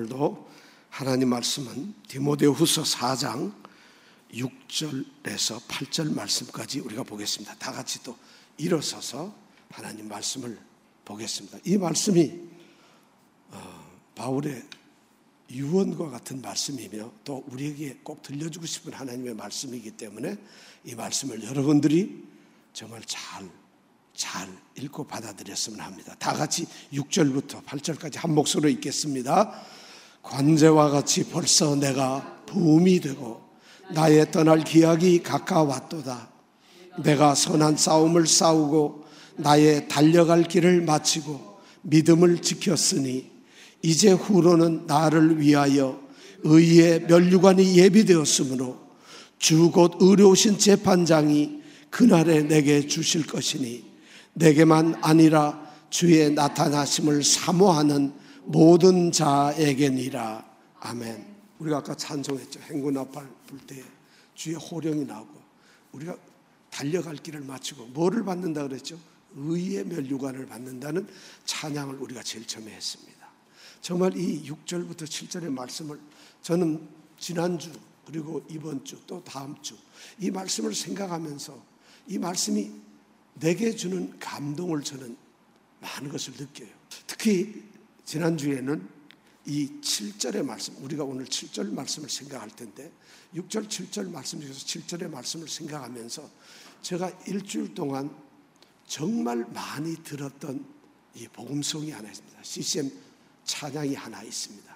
오늘도 하나님 말씀은 디모데후서 4장 6절에서 8절 말씀까지 우리가 보겠습니다. 다 같이 또 일어서서 하나님 말씀을 보겠습니다. 이 말씀이 바울의 유언과 같은 말씀이며 또 우리에게 꼭 들려주고 싶은 하나님의 말씀이기 때문에 이 말씀을 여러분들이 정말 잘 읽고 받아들였으면 합니다. 다 같이 6절부터 8절까지 한 목소리로 읽겠습니다. 관제와 같이 벌써 내가 부음이 되고 나의 떠날 기약이 가까웠도다. 내가 선한 싸움을 싸우고 나의 달려갈 길을 마치고 믿음을 지켰으니 이제 후로는 나를 위하여 의의 면류관이 예비되었으므로 주 곧 의로우신 재판장이 그날에 내게 주실 것이니 내게만 아니라 주의 나타나심을 사모하는 모든 자에게니라. 아멘. 우리가 아까 찬송했죠. 행군나팔 불 때 주의 호령이 나오고 우리가 달려갈 길을 마치고 뭐를 받는다 그랬죠? 의의 면류관을 받는다는 찬양을 우리가 제일 처음에 했습니다. 정말 이 6절부터 7절의 말씀을 저는 지난주 그리고 이번 주 또 다음 주 이 말씀을 생각하면서 이 말씀이 내게 주는 감동을 저는 많은 것을 느껴요. 특히 지난주에는 이 7절의 말씀, 우리가 오늘 7절 말씀을 생각할 텐데 6절, 7절 말씀 중에서 7절의 말씀을 생각하면서 제가 일주일 동안 정말 많이 들었던 이 복음송이 하나 있습니다. CCM 찬양이 하나 있습니다.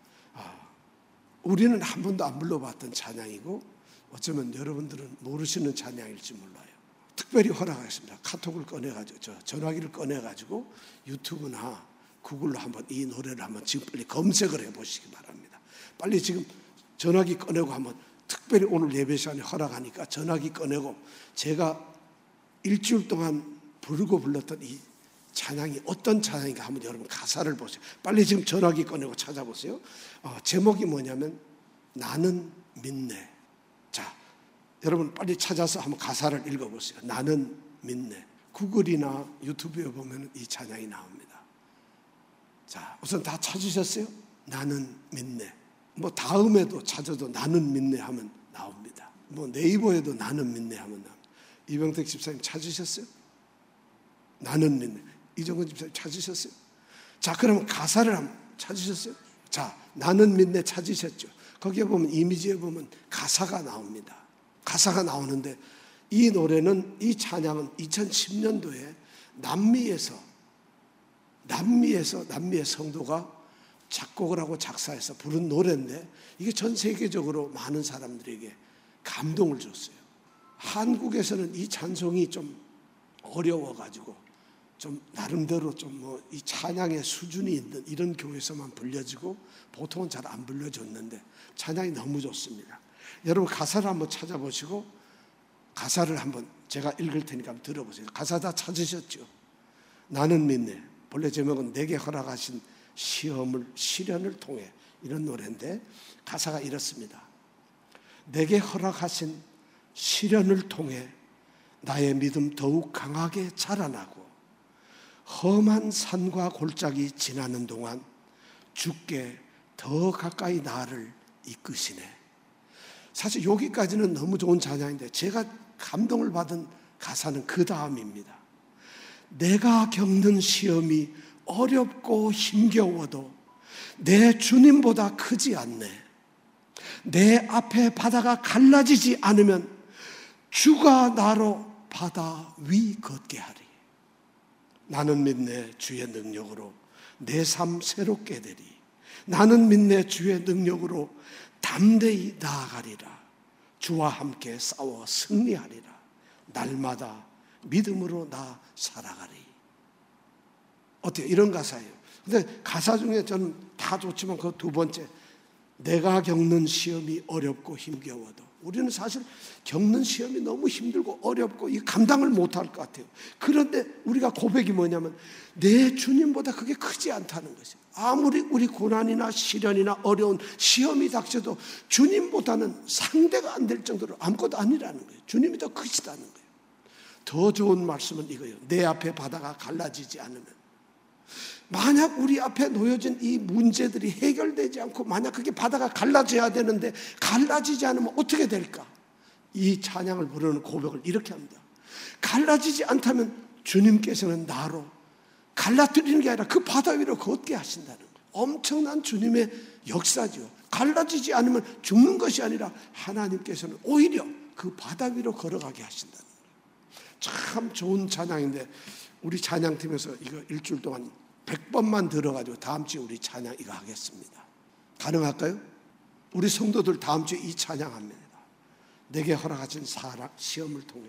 우리는 한 번도 안 불러봤던 찬양이고 어쩌면 여러분들은 모르시는 찬양일지 몰라요. 특별히 허락하겠습니다. 카톡을 꺼내가지고 전화기를 꺼내가지고 유튜브나 구글로 한번 이 노래를 한번 지금 빨리 검색을 해보시기 바랍니다. 빨리 지금 전화기 꺼내고 한번 특별히 오늘 예배 시간에 허락하니까 전화기 꺼내고 제가 일주일 동안 부르고 불렀던 이 찬양이 어떤 찬양인가 한번 여러분 가사를 보세요. 빨리 지금 전화기 꺼내고 찾아보세요. 제목이 뭐냐면 나는 믿네. 자, 여러분 빨리 찾아서 한번 가사를 읽어보세요. 나는 믿네. 구글이나 유튜브에 보면 이 찬양이 나옵니다. 자, 우선 다 찾으셨어요? 나는 믿네. 뭐 다음에도 찾아도 나는 믿네 하면 나옵니다. 뭐 네이버에도 나는 믿네 하면 나옵니다. 이병택 집사님 찾으셨어요? 나는 믿네. 이정근 집사님 찾으셨어요? 자, 그러면 가사를 한번 찾으셨어요? 자, 나는 믿네 찾으셨죠? 거기에 보면 이미지에 보면 가사가 나옵니다. 가사가 나오는데 이 노래는 이 찬양은 2010년도에 남미의 성도가 작곡을 하고 작사해서 부른 노래인데 이게 전 세계적으로 많은 사람들에게 감동을 줬어요. 한국에서는 이 찬송이 좀 어려워가지고 좀 나름대로 좀 뭐 이 찬양의 수준이 있는 이런 교회에서만 불려지고 보통은 잘 안 불려졌는데 찬양이 너무 좋습니다. 여러분 가사를 한번 찾아보시고 가사를 한번 제가 읽을 테니까 한번 들어보세요. 가사 다 찾으셨죠? 나는 믿네. 본래 제목은 내게 허락하신 시련을 통해 이런 노래인데 가사가 이렇습니다. 내게 허락하신 시련을 통해 나의 믿음 더욱 강하게 자라나고 험한 산과 골짜기 지나는 동안 주께 더 가까이 나를 이끄시네. 사실 여기까지는 너무 좋은 찬양인데 제가 감동을 받은 가사는 그 다음입니다. 내가 겪는 시험이 어렵고 힘겨워도 내 주님보다 크지 않네. 내 앞에 바다가 갈라지지 않으면 주가 나로 바다 위 걷게 하리. 나는 믿네 주의 능력으로 내 삶 새롭게 되리. 나는 믿네 주의 능력으로 담대히 나아가리라. 주와 함께 싸워 승리하리라. 날마다 믿음으로 나 살아가리. 어때요? 이런 가사예요. 근데 가사 중에 저는 다 좋지만 그 두 번째, 내가 겪는 시험이 어렵고 힘겨워도, 우리는 사실 겪는 시험이 너무 힘들고 어렵고 이 감당을 못할 것 같아요. 그런데 우리가 고백이 뭐냐면 내 주님보다 그게 크지 않다는 것이에요. 아무리 우리 고난이나 시련이나 어려운 시험이 닥쳐도 주님보다는 상대가 안 될 정도로 아무것도 아니라는 거예요. 주님이 더 크시다는 거예요. 더 좋은 말씀은 이거예요. 내 앞에 바다가 갈라지지 않으면 만약 우리 앞에 놓여진 이 문제들이 해결되지 않고 만약 그게 바다가 갈라져야 되는데 갈라지지 않으면 어떻게 될까? 이 찬양을 부르는 고백을 이렇게 합니다. 갈라지지 않다면 주님께서는 나로 갈라뜨리는 게 아니라 그 바다 위로 걷게 하신다는 거예요. 엄청난 주님의 역사죠. 갈라지지 않으면 죽는 것이 아니라 하나님께서는 오히려 그 바다 위로 걸어가게 하신다는 거예요. 참 좋은 찬양인데 우리 찬양팀에서 이거 일주일 동안 100번만 들어가지고 다음 주에 우리 찬양 이거 하겠습니다. 가능할까요? 우리 성도들 다음 주에 이 찬양합니다. 내게 허락하신 사랑 시험을 통해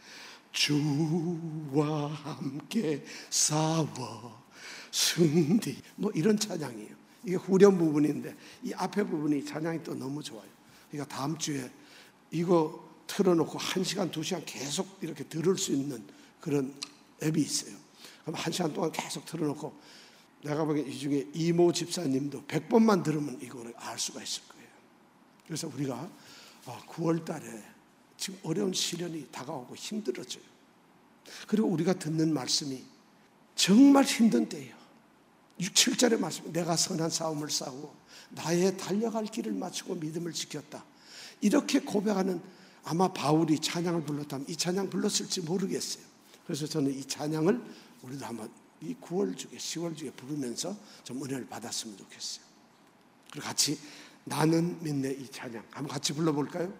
주와 함께 싸워 승리 뭐 이런 찬양이에요. 이게 후렴 부분인데 이 앞에 부분이 찬양이 또 너무 좋아요. 그러니까 다음 주에 이거 틀어놓고 1시간 2시간 계속 이렇게 들을 수 있는 그런 앱이 있어요. 그럼 1시간 동안 계속 틀어놓고 내가 보기엔 이 중에 이모 집사님도 100번만 들으면 이거를 알 수가 있을 거예요. 그래서 우리가 9월 달에 지금 어려운 시련이 다가오고 힘들어져요. 그리고 우리가 듣는 말씀이 정말 힘든 때예요. 6, 7절의 말씀, 내가 선한 싸움을 싸우고 나의 달려갈 길을 마치고 믿음을 지켰다. 이렇게 고백하는 아마 바울이 찬양을 불렀다면 이 찬양 불렀을지 모르겠어요. 그래서 저는 이 찬양을 우리도 한번 이 9월 주에 10월 주에 부르면서 좀 은혜를 받았으면 좋겠어요. 그리고 같이 나는 믿네 이 찬양 한번 같이 불러볼까요?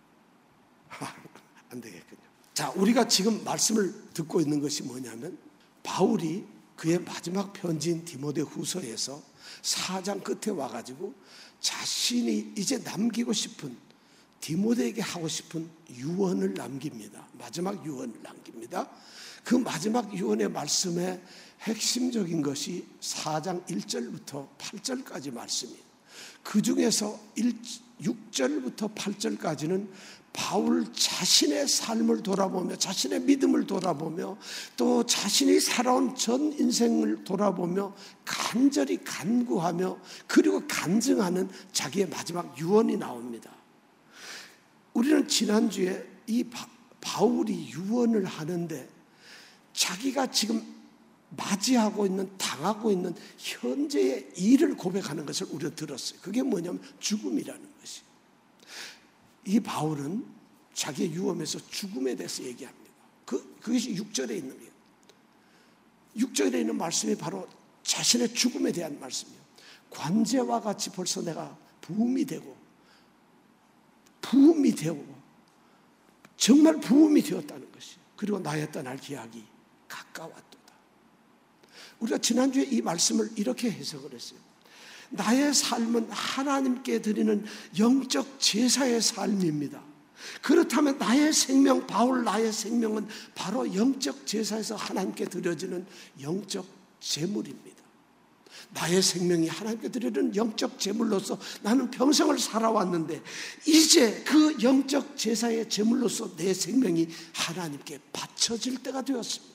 안 되겠군요. 자, 우리가 지금 말씀을 듣고 있는 것이 뭐냐면 바울이 그의 마지막 편지인 디모데후서에서 4장 끝에 와가지고 자신이 이제 남기고 싶은 디모데에게 하고 싶은 유언을 남깁니다. 마지막 유언을 남깁니다. 그 마지막 유언의 말씀의 핵심적인 것이 4장 1절부터 8절까지 말씀이에요. 그 중에서 6절부터 8절까지는 바울 자신의 삶을 돌아보며 자신의 믿음을 돌아보며 또 자신이 살아온 전 인생을 돌아보며 간절히 간구하며 그리고 간증하는 자기의 마지막 유언이 나옵니다. 우리는 지난주에 이 바울이 유언을 하는데 자기가 지금 맞이하고 있는 당하고 있는 현재의 일을 고백하는 것을 우리가 들었어요. 그게 뭐냐면 죽음이라는 것이. 이 바울은 자기의 유언에서 죽음에 대해서 얘기합니다. 그것이 6절에 있는 거예요. 6절에 있는 말씀이 바로 자신의 죽음에 대한 말씀이에요. 관제와 같이 벌써 내가 부음이 되고 정말 부음이 되었다는 것이에요. 그리고 나의 떠날 기약이 가까웠도다. 우리가 지난주에 이 말씀을 이렇게 해석을 했어요. 나의 삶은 하나님께 드리는 영적 제사의 삶입니다. 그렇다면 나의 생명, 바울 나의 생명은 바로 영적 제사에서 하나님께 드려지는 영적 제물입니다. 나의 생명이 하나님께 드리는 영적 제물로서 나는 평생을 살아왔는데 이제 그 영적 제사의 제물로서 내 생명이 하나님께 바쳐질 때가 되었습니다.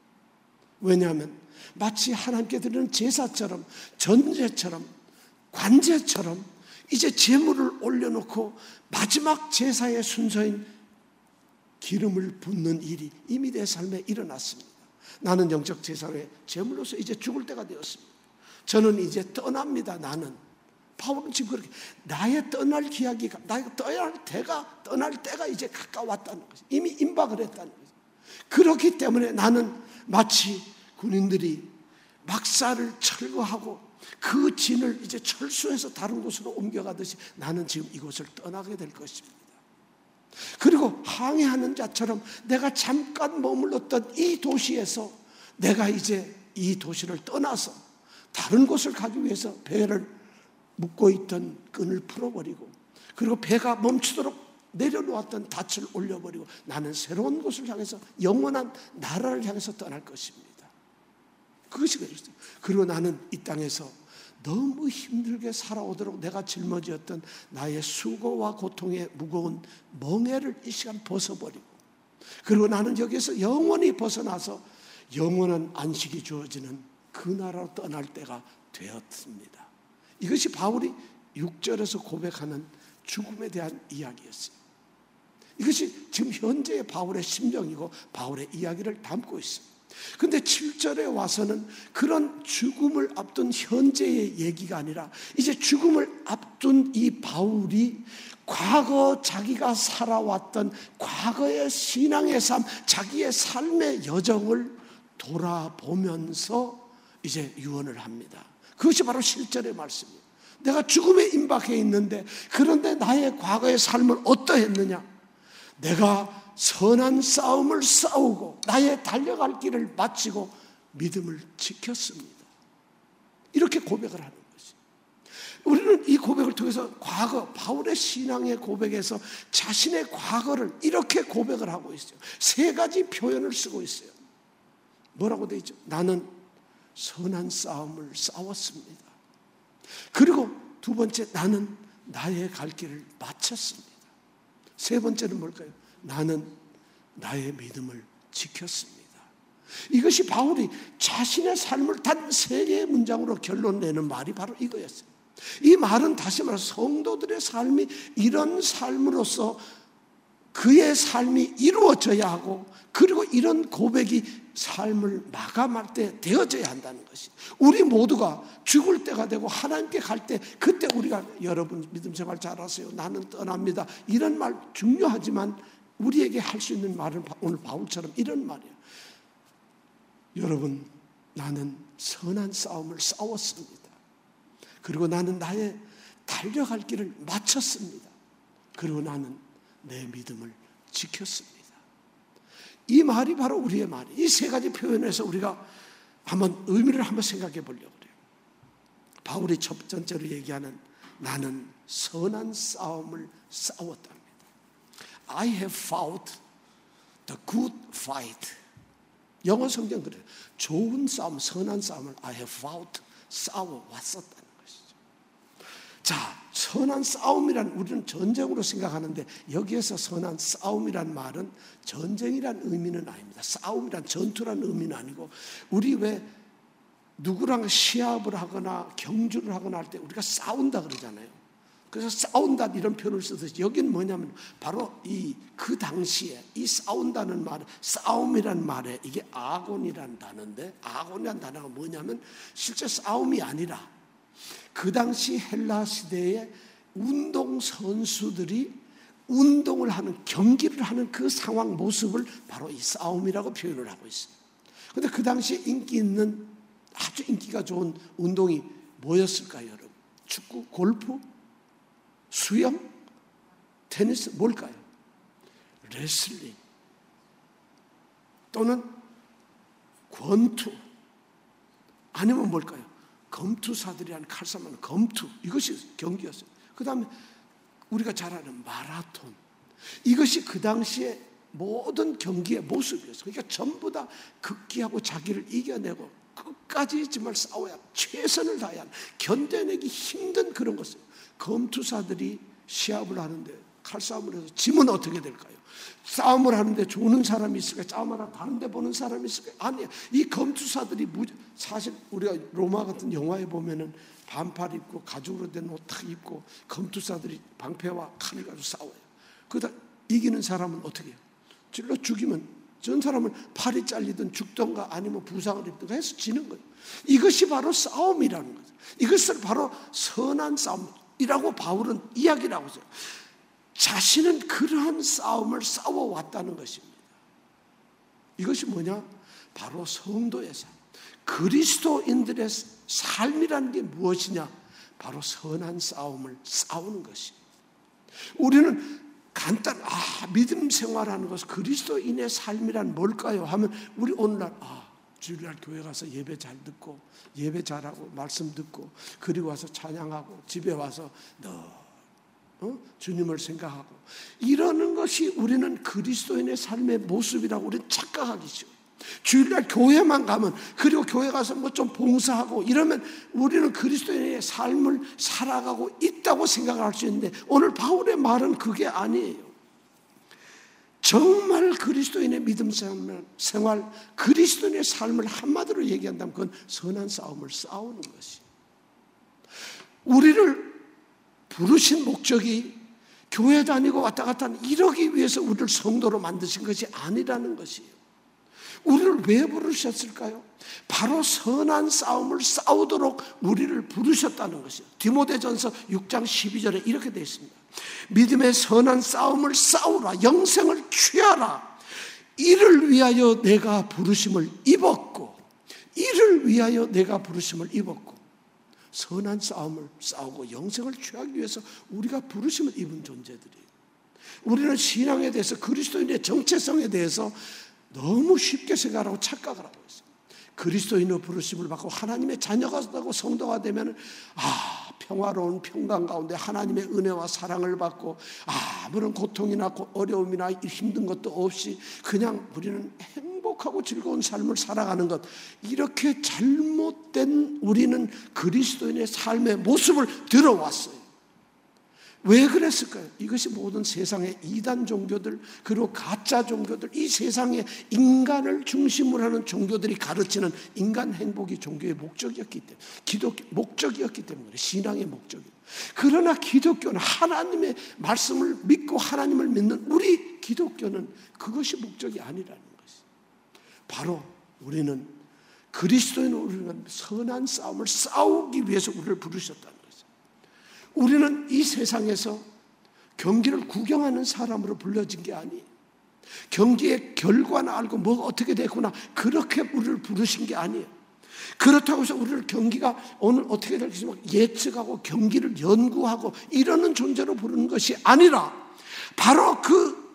왜냐하면 마치 하나님께 드리는 제사처럼 전제처럼 관제처럼 이제 제물을 올려놓고 마지막 제사의 순서인 기름을 붓는 일이 이미 내 삶에 일어났습니다. 나는 영적 제사의 제물로서 이제 죽을 때가 되었습니다. 저는 이제 떠납니다. 나는 바울은 지금 그렇게 나의 떠날 기약이 나의 떠날 때가 이제 가까웠다는 것이 이미 임박을 했다는 것이. 그렇기 때문에 나는 마치 군인들이 막사를 철거하고 그 진을 이제 철수해서 다른 곳으로 옮겨가듯이 나는 지금 이곳을 떠나게 될 것입니다. 그리고 항해하는 자처럼 내가 잠깐 머물렀던 이 도시에서 내가 이제 이 도시를 떠나서 다른 곳을 가기 위해서 배를 묶고 있던 끈을 풀어버리고 그리고 배가 멈추도록 내려놓았던 닻을 올려버리고 나는 새로운 곳을 향해서 영원한 나라를 향해서 떠날 것입니다. 그것이 그랬어요. 그리고 나는 이 땅에서 너무 힘들게 살아오도록 내가 짊어지었던 나의 수고와 고통의 무거운 멍에를 이 시간 벗어버리고 그리고 나는 여기에서 영원히 벗어나서 영원한 안식이 주어지는 그 나라로 떠날 때가 되었습니다. 이것이 바울이 6절에서 고백하는 죽음에 대한 이야기였어요. 이것이 지금 현재의 바울의 심정이고 바울의 이야기를 담고 있습니다. 근데 7절에 와서는 그런 죽음을 앞둔 현재의 얘기가 아니라 이제 죽음을 앞둔 이 바울이 과거 자기가 살아왔던 과거의 신앙의 삶, 자기의 삶의 여정을 돌아보면서 이제 유언을 합니다. 그것이 바로 실전의 말씀이에요. 내가 죽음에 임박해 있는데, 그런데 나의 과거의 삶을 어떠했느냐? 내가 선한 싸움을 싸우고 나의 달려갈 길을 마치고 믿음을 지켰습니다. 이렇게 고백을 하는 것이. 우리는 이 고백을 통해서 과거, 바울의 신앙의 고백에서 자신의 과거를 이렇게 고백을 하고 있어요. 세 가지 표현을 쓰고 있어요. 뭐라고 되어 있죠? 나는 선한 싸움을 싸웠습니다. 그리고 두 번째, 나는 나의 갈 길을 마쳤습니다. 세 번째는 뭘까요? 나는 나의 믿음을 지켰습니다. 이것이 바울이 자신의 삶을 단 세 개의 문장으로 결론내는 말이 바로 이거였어요. 이 말은 다시 말해서 성도들의 삶이 이런 삶으로서 그의 삶이 이루어져야 하고, 그리고 이런 고백이 삶을 마감할 때 되어져야 한다는 것이, 우리 모두가 죽을 때가 되고 하나님께 갈 때, 그때 우리가 여러분 믿음 생활 잘하세요, 나는 떠납니다, 이런 말 중요하지만 우리에게 할 수 있는 말은 오늘 바울처럼 이런 말이에요. 여러분, 나는 선한 싸움을 싸웠습니다. 그리고 나는 나의 달려갈 길을 마쳤습니다. 그리고 나는 내 믿음을 지켰습니다. 이 말이 바로 우리의 말이에요. 이 세 가지 표현에서 우리가 한번 의미를 한번 생각해 보려고 그래요. 바울이 첫 번째로 얘기하는 나는 선한 싸움을 싸웠답니다. I have fought the good fight. 영어 성경 그래요. 좋은 싸움, 선한 싸움을 I have fought, 싸워왔었다는 것이죠. 자, 선한 싸움이란 우리는 전쟁으로 생각하는데, 여기에서 선한 싸움이란 말은 전쟁이란 의미는 아닙니다. 싸움이란 전투란 의미는 아니고, 우리 왜 누구랑 시합을 하거나 경주를 하거나 할 때 우리가 싸운다 그러잖아요. 그래서 싸운다 이런 표현을 쓰듯이 여기는 뭐냐면 바로 그 당시에 이 싸운다는 말, 싸움이란 말에 이게 아곤이란 단어인데, 아곤이란 단어가 뭐냐면 실제 싸움이 아니라 그 당시 헬라 시대에 운동 선수들이 운동을 하는, 경기를 하는 그 상황 모습을 바로 이 싸움이라고 표현을 하고 있어요. 그런데 그 당시에 인기 있는, 아주 인기가 좋은 운동이 뭐였을까요, 여러분? 축구, 골프, 수영, 테니스, 뭘까요? 레슬링 또는 권투, 아니면 뭘까요? 검투사들이 하는 칼싸움하는 검투, 이것이 경기였어요. 그 다음에 우리가 잘 아는 마라톤, 이것이 그 당시에 모든 경기의 모습이었어요. 그러니까 전부 다 극기하고 자기를 이겨내고 끝까지 정말 싸워야, 최선을 다해야 하는, 견뎌내기 힘든 그런 것을. 검투사들이 시합을 하는데 칼싸움을 해서 지면 어떻게 될까요? 싸움을 하는데 조는 사람이 있을까요? 싸움을 하다 다른 데 보는 사람이 있을까요? 아니야. 이 검투사들이 사실 우리가 로마 같은 영화에 보면은 반팔 입고 가죽으로 된 옷 딱 입고 검투사들이 방패와 칼을 가지고 싸워요. 그러다 이기는 사람은 어떻게 해요? 찔러 죽이면 전 사람은 팔이 잘리든 죽던가 아니면 부상을 입든가 해서 지는 거예요. 이것이 바로 싸움이라는 거죠. 이것을 바로 선한 싸움이라고 바울은 이야기를 하고 있어요. 자신은 그러한 싸움을 싸워왔다는 것입니다. 이것이 뭐냐? 바로 성도의 삶, 그리스도인들의 삶이라는 게 무엇이냐? 바로 선한 싸움을 싸우는 것입니다. 우리는 믿음 생활하는 것은 그리스도인의 삶이란 뭘까요? 하면 우리 오늘날 주일날 교회 가서 예배 잘 듣고 예배 잘하고 말씀 듣고 그리고 와서 찬양하고 집에 와서 주님을 생각하고 이러는 것이 우리는 그리스도인의 삶의 모습이라고 우리는 착각하기 쉬워요. 주일날 교회만 가면, 그리고 교회 가서 뭐 좀 봉사하고 이러면 우리는 그리스도인의 삶을 살아가고 있다고 생각할 수 있는데, 오늘 바울의 말은 그게 아니에요. 정말 그리스도인의 믿음 생활, 그리스도인의 삶을 한마디로 얘기한다면 그건 선한 싸움을 싸우는 것이. 우리를 부르신 목적이 교회 다니고 왔다 갔다 하는 이러기 위해서 우리를 성도로 만드신 것이 아니라는 것이에요. 우리를 왜 부르셨을까요? 바로 선한 싸움을 싸우도록 우리를 부르셨다는 것이요. 디모데전서 6장 12절에 이렇게 되어 있습니다. 믿음의 선한 싸움을 싸우라. 영생을 취하라. 이를 위하여 내가 부르심을 입었고, 이를 위하여 내가 부르심을 입었고, 선한 싸움을 싸우고 영생을 취하기 위해서 우리가 부르심을 입은 존재들이에요. 우리는 신앙에 대해서, 그리스도인의 정체성에 대해서 너무 쉽게 생각하고 착각을 하고 있어요. 그리스도인의 부르심을 받고 하나님의 자녀가 되고 성도가 되면 평화로운 평강 가운데 하나님의 은혜와 사랑을 받고 아무런 고통이나 어려움이나 힘든 것도 없이 그냥 우리는 행복하고 즐거운 삶을 살아가는 것, 이렇게 잘못된 우리는 그리스도인의 삶의 모습을 들어왔어요. 왜 그랬을까요? 이것이 모든 세상의 이단 종교들, 그리고 가짜 종교들, 이 세상의 인간을 중심으로 하는 종교들이 가르치는 인간 행복이 종교의 목적이었기 때문에, 목적이었기 때문에, 신앙의 목적이에요. 그러나 기독교는 하나님의 말씀을 믿고 하나님을 믿는 우리 기독교는 그것이 목적이 아니라는 것이에요. 바로 우리는 그리스도인은 우리는 선한 싸움을 싸우기 위해서 우리를 부르셨다는 것이에요. 우리는 이 세상에서 경기를 구경하는 사람으로 불려진 게 아니에요. 경기의 결과는 알고 뭐가 어떻게 됐구나, 그렇게 우리를 부르신 게 아니에요. 그렇다고 해서 우리를 경기가 오늘 어떻게 될지 예측하고 경기를 연구하고 이러는 존재로 부르는 것이 아니라, 바로 그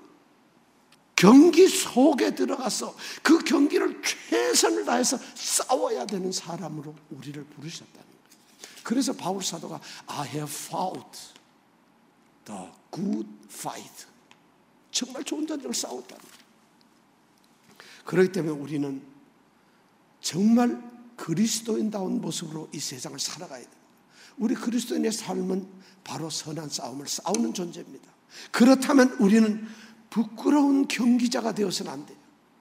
경기 속에 들어가서 그 경기를 최선을 다해서 싸워야 되는 사람으로 우리를 부르셨다는 거예요. 그래서 바울 사도가 I have fought the good fight, 정말 좋은 전쟁을 싸웠다는 거예요. 그렇기 때문에 우리는 정말 그리스도인다운 모습으로 이 세상을 살아가야 됩니다. 우리 그리스도인의 삶은 바로 선한 싸움을 싸우는 존재입니다. 그렇다면 우리는 부끄러운 경기자가 되어서는 안 돼요.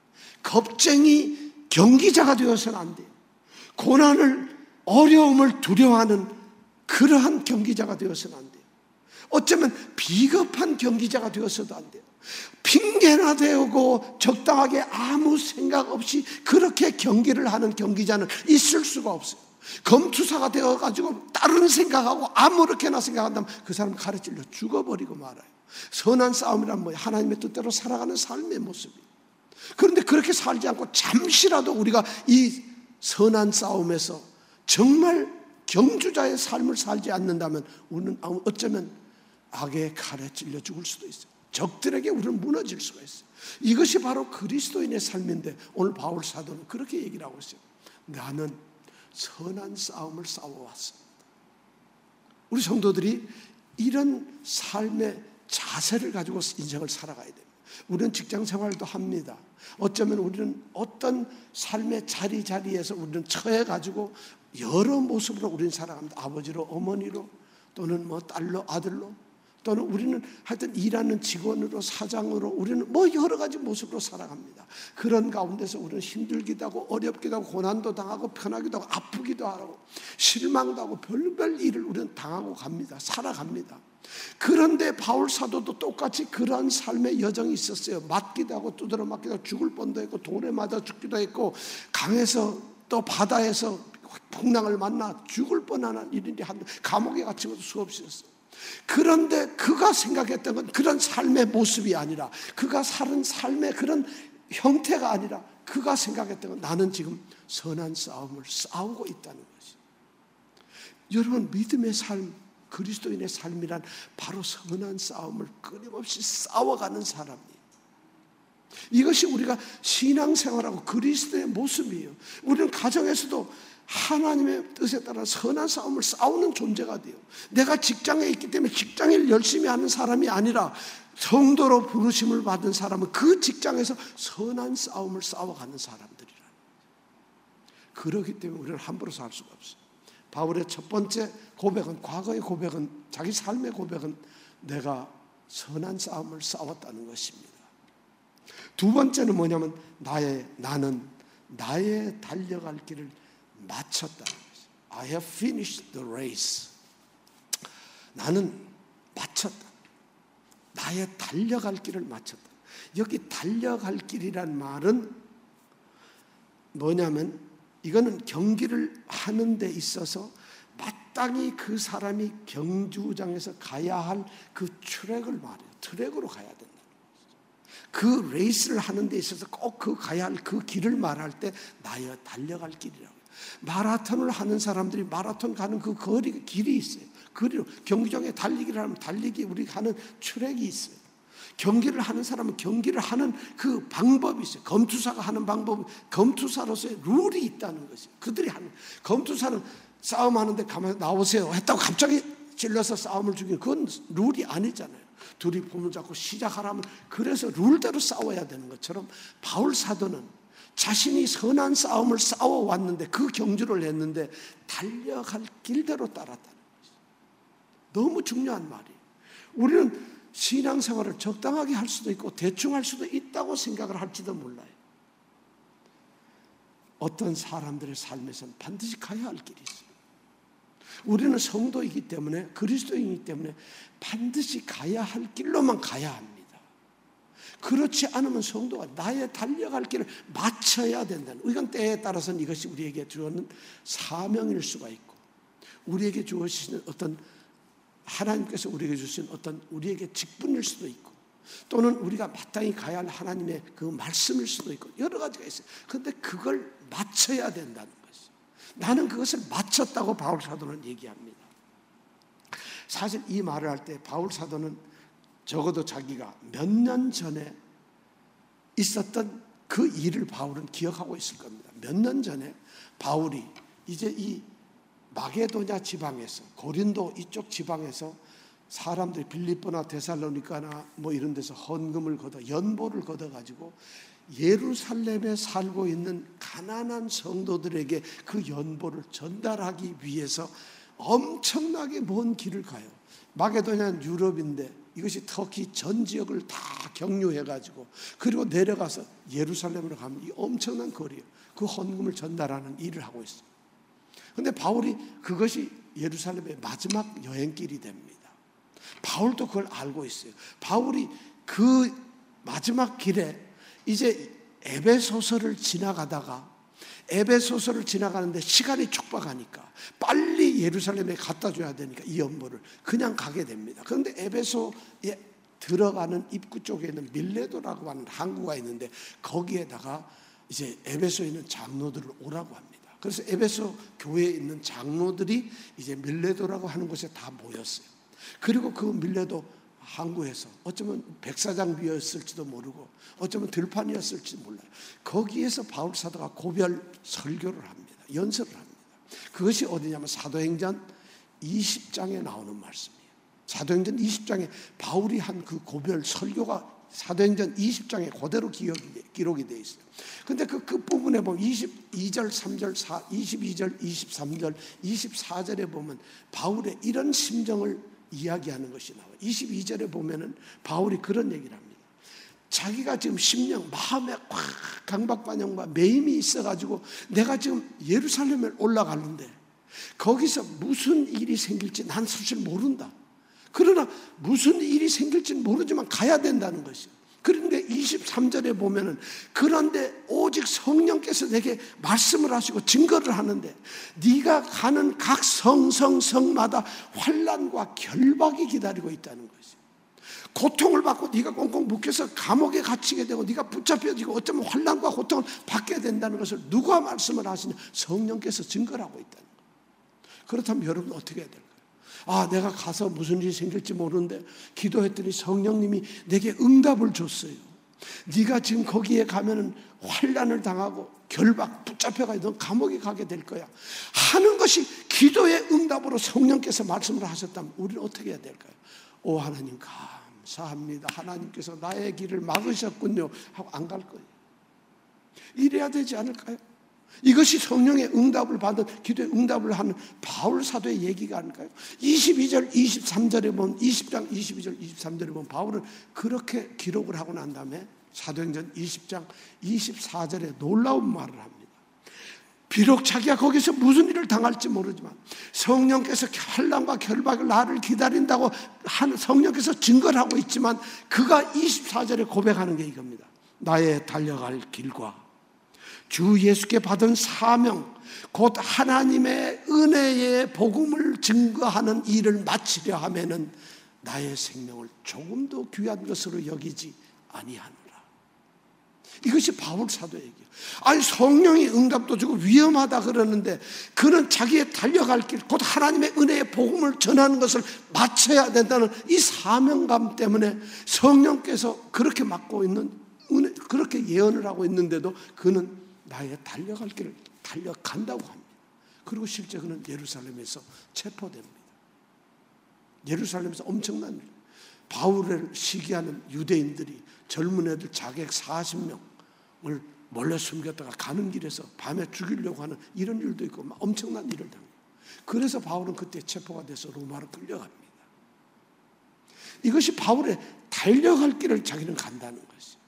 겁쟁이 경기자가 되어서는 안 돼요. 고난을, 어려움을 두려워하는 그러한 경기자가 되어서는 안 돼요. 어쩌면 비겁한 경기자가 되어서도 안 돼요. 핑계나 대고 적당하게 아무 생각 없이 그렇게 경기를 하는 경기자는 있을 수가 없어요. 검투사가 되어가지고 다른 생각하고 아무렇게나 생각한다면 그 사람 가르치려 죽어버리고 말아요. 선한 싸움이란 뭐예요? 하나님의 뜻대로 살아가는 삶의 모습이에요. 그런데 그렇게 살지 않고 잠시라도 우리가 이 선한 싸움에서 정말 경주자의 삶을 살지 않는다면 우리는 어쩌면 악의 칼에 찔려 죽을 수도 있어요. 적들에게 우리는 무너질 수가 있어요. 이것이 바로 그리스도인의 삶인데 오늘 바울 사도는 그렇게 얘기를 하고 있어요. 나는 선한 싸움을 싸워왔습니다. 우리 성도들이 이런 삶의 자세를 가지고 인생을 살아가야 됩니다. 우리는 직장 생활도 합니다. 어쩌면 우리는 어떤 삶의 자리에서 우리는 처해가지고 여러 모습으로 우리는 살아갑니다. 아버지로, 어머니로, 또는 뭐 딸로, 아들로, 또는 우리는 하여튼 일하는 직원으로, 사장으로, 우리는 뭐 여러 가지 모습으로 살아갑니다. 그런 가운데서 우리는 힘들기도 하고 어렵기도 하고 고난도 당하고 편하기도 하고 아프기도 하고 실망도 하고 별별 일을 우리는 당하고 갑니다. 살아갑니다. 그런데 바울 사도도 똑같이 그러한 삶의 여정이 있었어요. 맞기도 하고 두드러 맞기도 하고 죽을 뻔도 했고 돌에 맞아 죽기도 했고 강에서 또 바다에서 풍랑을 만나 죽을 뻔한 일이 감옥에 갇힌 것도 수없이 있었어요. 그런데 그가 생각했던 건 그런 삶의 모습이 아니라, 그가 사는 삶의 그런 형태가 아니라, 그가 생각했던 건 나는 지금 선한 싸움을 싸우고 있다는 것이. 여러분, 믿음의 삶, 그리스도인의 삶이란 바로 선한 싸움을 끊임없이 싸워가는 사람이에요. 이것이 우리가 신앙생활하고 그리스도의 모습이에요. 우리는 가정에서도 하나님의 뜻에 따라 선한 싸움을 싸우는 존재가 돼요. 내가 직장에 있기 때문에 직장일 열심히 하는 사람이 아니라 성도로 부르심을 받은 사람은 그 직장에서 선한 싸움을 싸워가는 사람들이라. 그렇기 때문에 우리는 함부로 살 수가 없어요. 바울의 첫 번째 고백은, 과거의 고백은, 자기 삶의 고백은 내가 선한 싸움을 싸웠다는 것입니다. 두 번째는 뭐냐면 나는 나의 달려갈 길을 마쳤다는 것이죠. I have finished the race. 나는 마쳤다. 나의 달려갈 길을 마쳤다. 여기 달려갈 길이란 말은 뭐냐면 이거는 경기를 하는 데 있어서 마땅히 그 사람이 경주장에서 가야 할 그 트랙을 말해요. 트랙으로 가야 된다. 그 레이스를 하는 데 있어서 꼭 그 가야 할 그 길을 말할 때 나여 달려갈 길이라고. 마라톤을 하는 사람들이 마라톤 가는 그 거리, 길이 있어요. 거리로 경기장에 달리기를 하면 달리기 우리가 하는 트랙이 있어요. 경기를 하는 사람은 경기를 하는 그 방법이 있어요. 검투사가 하는 방법은 검투사로서의 룰이 있다는 것이에요. 그들이 하는 검투사는 싸움하는데 가만히 나오세요 했다고 갑자기 찔러서 싸움을 죽이는 그건 룰이 아니잖아요. 둘이 보면 자꾸 시작하라면 그래서 룰대로 싸워야 되는 것처럼 바울 사도는 자신이 선한 싸움을 싸워왔는데 그 경주를 했는데 달려갈 길대로 따랐다는 것이죠. 너무 중요한 말이에요. 우리는 신앙생활을 적당하게 할 수도 있고 대충 할 수도 있다고 생각을 할지도 몰라요. 어떤 사람들의 삶에서는 반드시 가야 할 길이 있어요. 우리는 성도이기 때문에 그리스도인이기 때문에 반드시 가야 할 길로만 가야 합니다. 그렇지 않으면 성도가 나의 달려갈 길을 맞춰야 된다는, 이건 때에 따라서는 이것이 우리에게 주어는 사명일 수가 있고 우리에게 주어지는 어떤 하나님께서 우리에게 주신 어떤 우리에게 직분일 수도 있고 또는 우리가 마땅히 가야 할 하나님의 그 말씀일 수도 있고 여러 가지가 있어요. 그런데 그걸 맞춰야 된다는 것이죠. 나는 그것을 맞췄다고 바울 사도는 얘기합니다. 사실 이 말을 할 때 바울 사도는 적어도 자기가 몇 년 전에 있었던 그 일을 바울은 기억하고 있을 겁니다. 몇 년 전에 바울이 이제 이 마게도냐 지방에서 고린도 이쪽 지방에서 사람들이 빌립보나 데살로니가나 뭐 이런 데서 헌금을 걷어 연보를 걷어가지고 예루살렘에 살고 있는 가난한 성도들에게 그 연보를 전달하기 위해서 엄청나게 먼 길을 가요. 마게도냐는 유럽인데 이것이 터키 전 지역을 다 경유해가지고 그리고 내려가서 예루살렘으로 가면 이 엄청난 거리예요. 그 헌금을 전달하는 일을 하고 있어요. 그런데 바울이 그것이 예루살렘의 마지막 여행길이 됩니다. 바울도 그걸 알고 있어요. 바울이 그 마지막 길에 이제 에베소서를 지나가다가 에베소서를 지나가는데 시간이 촉박하니까 빨리 예루살렘에 갖다 줘야 되니까 이 연보를 그냥 가게 됩니다. 그런데 에베소에 들어가는 입구 쪽에 있는 밀레도라고 하는 항구가 있는데 거기에다가 이제 에베소에 있는 장로들을 오라고 합니다. 그래서 에베소 교회에 있는 장로들이 이제 밀레도라고 하는 곳에 다 모였어요. 그리고 그 밀레도 항구에서 어쩌면 백사장비였을지도 모르고 어쩌면 들판이었을지 몰라요. 거기에서 바울 사도가 고별 설교를 합니다. 연설을 합니다. 그것이 어디냐면 사도행전 20장에 나오는 말씀이에요. 사도행전 20장에 바울이 한 그 고별 설교가 사도행전 20장에 그대로 기록이 되어 있어요. 그런데 그 끝부분에 보면 22절, 3절, 22절, 23절, 24절에 보면 바울의 이런 심정을 이야기하는 것이 나와요. 22절에 보면은 바울이 그런 얘기를 합니다. 자기가 지금 심령, 마음에 꽉 강박반영과 매임이 있어가지고 내가 지금 예루살렘에 올라가는데 거기서 무슨 일이 생길지 난 사실 모른다. 그러나 무슨 일이 생길지는 모르지만 가야 된다는 것이요. 그런데 23절에 보면은 그런데 오직 성령께서 내게 말씀을 하시고 증거를 하는데 네가 가는 각 성마다 환난과 결박이 기다리고 있다는 것이요. 고통을 받고 네가 꽁꽁 묶여서 감옥에 갇히게 되고 네가 붙잡혀지고 어쩌면 환난과 고통을 받게 된다는 것을 누가 말씀을 하시냐? 성령께서 증거를 하고 있다는 거예요. 그렇다면 여러분 어떻게 해야 될까요? 내가 가서 무슨 일이 생길지 모르는데 기도했더니 성령님이 내게 응답을 줬어요. 네가 지금 거기에 가면은 환난을 당하고 결박 붙잡혀가지고 넌 감옥에 가게 될 거야 하는 것이 기도의 응답으로 성령께서 말씀을 하셨다면 우리는 어떻게 해야 될까요? 오 하나님 감사합니다. 하나님께서 나의 길을 막으셨군요 하고 안 갈 거예요. 이래야 되지 않을까요? 이것이 성령의 응답을 받은 기도의 응답을 하는 바울 사도의 얘기가 아닐까요? 22절 23절에 보면 20장 22절 23절에 보면 바울은 그렇게 기록을 하고 난 다음에 사도행전 20장 24절에 놀라운 말을 합니다. 비록 자기가 거기서 무슨 일을 당할지 모르지만 성령께서 환난과 결박을 나를 기다린다고 하는 성령께서 증거를 하고 있지만 그가 24절에 고백하는 게 이겁니다. 나의 달려갈 길과 주 예수께 받은 사명, 곧 하나님의 은혜의 복음을 증거하는 일을 마치려 하면은 나의 생명을 조금도 귀한 것으로 여기지 아니하노라. 이것이 바울 사도의 얘기예요. 아니, 성령이 응답도 주고 위험하다 그러는데 그는 자기의 달려갈 길, 곧 하나님의 은혜의 복음을 전하는 것을 마쳐야 된다는 이 사명감 때문에 성령께서 그렇게 맡고 있는 은혜, 그렇게 예언을 하고 있는데도 그는 나의 달려갈 길을 달려간다고 합니다. 그리고 실제 그는 예루살렘에서 체포됩니다. 예루살렘에서 엄청난 일. 바울을 시기하는 유대인들이 젊은 애들 자객 40명을 몰래 숨겼다가 가는 길에서 밤에 죽이려고 하는 이런 일도 있고 막 엄청난 일을 당해요. 그래서 바울은 그때 체포가 돼서 로마로 끌려갑니다. 이것이 바울의 달려갈 길을 자기는 간다는 것이에요.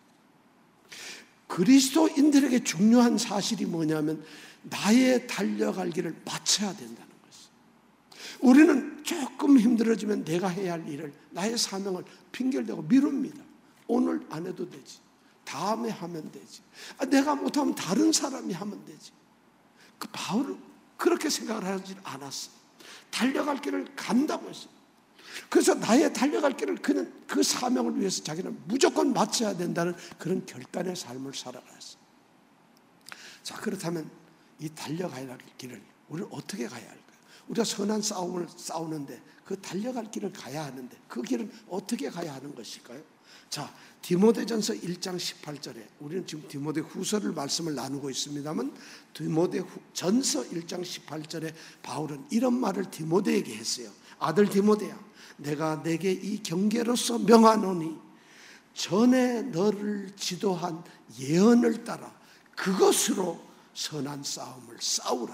그리스도인들에게 중요한 사실이 뭐냐면 나의 달려갈 길을 마쳐야 된다는 것이에요. 우리는 조금 힘들어지면 내가 해야 할 일을, 나의 사명을 핑계대고 미룹니다. 오늘 안 해도 되지. 다음에 하면 되지. 내가 못하면 다른 사람이 하면 되지. 그 바울은 그렇게 생각을 하지 않았어요. 달려갈 길을 간다고 했어요. 그래서 나의 달려갈 길을 그는 그 사명을 위해서 자기는 무조건 마쳐야 된다는 그런 결단의 삶을 살아갔어요. 자, 그렇다면 이 달려가야 할 길을 우리는 어떻게 가야 할까요? 우리가 선한 싸움을 싸우는데 그 달려갈 길을 가야 하는데 그 길은 어떻게 가야 하는 것일까요? 자, 디모데전서 1장 18절에 우리는 지금 디모데 후서를 말씀을 나누고 있습니다만 디모데전서 1장 18절에 바울은 이런 말을 디모데에게 했어요. 아들 디모데야, 내가 내게 이 경계로서 명하노니 전에 너를 지도한 예언을 따라 그것으로 선한 싸움을 싸우라.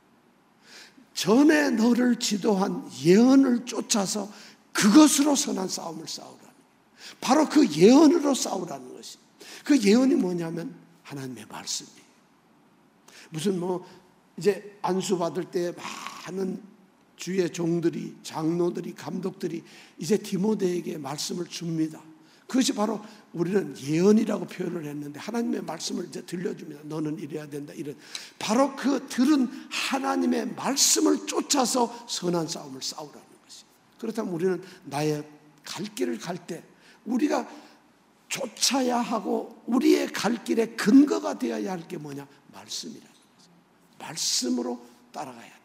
전에 너를 지도한 예언을 쫓아서 그것으로 선한 싸움을 싸우라. 바로 그 예언으로 싸우라는 것이. 그 예언이 뭐냐면 하나님의 말씀이에요. 무슨 이제 안수 받을 때 많은 주의 종들이, 장로들이, 감독들이 이제 디모데에게 말씀을 줍니다. 그것이 바로 우리는 예언이라고 표현을 했는데 하나님의 말씀을 이제 들려줍니다. 너는 이래야 된다. 이런 바로 그 들은 하나님의 말씀을 쫓아서 선한 싸움을 싸우라는 것이. 그렇다면 우리는 나의 갈 길을 갈 때 우리가 쫓아야 하고 우리의 갈 길의 근거가 되어야 할 게 뭐냐? 말씀이라는 거죠. 말씀으로 따라가야 된다.